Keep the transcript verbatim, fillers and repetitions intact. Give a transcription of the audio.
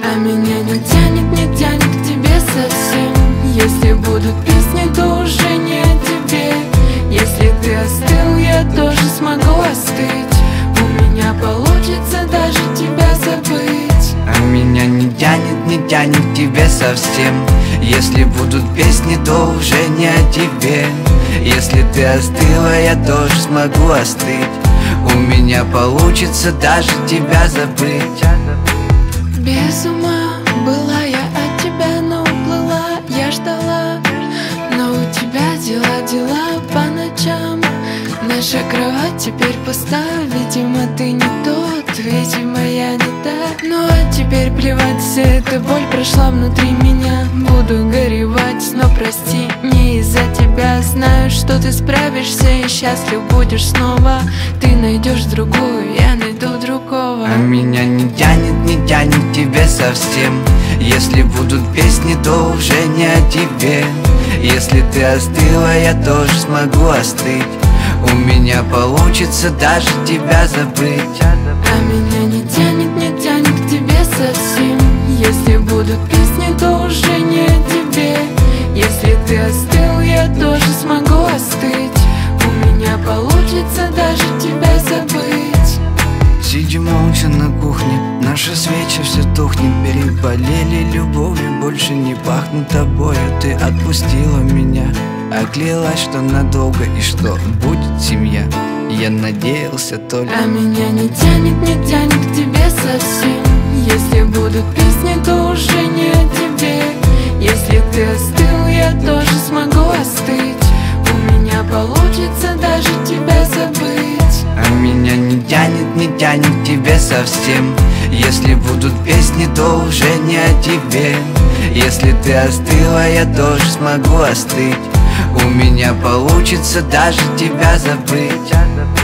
А меня не тянет, не тянет к тебе совсем. Если будут песни, то уже не о тебе. Если ты остыл, я тоже смогу остыть. У меня получится даже тебя забыть. А меня не тянет, не тянет к тебе совсем. Если будут песни, то уже не о тебе. Если ты остыла, я тоже смогу остыть. У меня получится даже тебя забыть. Без ума была я от тебя, но уплыла, я ждала. Но у тебя дела, дела по ночам. Наша кровать теперь пуста. Видимо, ты не тот, видимо, я не та. Ну а теперь плевать, вся эта боль прошла внутри меня. Буду горевать, но прости, не из-за тебя. Знаю, что ты справишься и счастлив будешь снова. Ты найдешь другую, я найду другого. А меня не тянет, не тянет к тебе совсем. Если будут песни, то уже не о тебе. Если ты остыла, я тоже смогу остыть. У меня получится даже тебя забыть. А меня не тянет, не тянет к тебе совсем. Если будут песни, то уже не о тебе. Если ты остыл, я тоже смогу остыть. У меня получится даже тебя забыть. Сидим молча на кухне, наши свечи все тухнет. Переболели любовью, больше не пахнут тобою. Ты отпустила меня, оклялась, что надолго и что будет семья. Я надеялся только. А меня не тянет, не тянет к тебе совсем. Если будут песни, то уже не о тебе. Если ты остыл, я тоже смогу остыть. У меня получится даже тебя забыть. А меня не тянет, не тянет к тебе совсем. Если будут песни, то уже не о тебе. Если ты остыла, я тоже смогу остыть. У меня получится даже тебя забыть.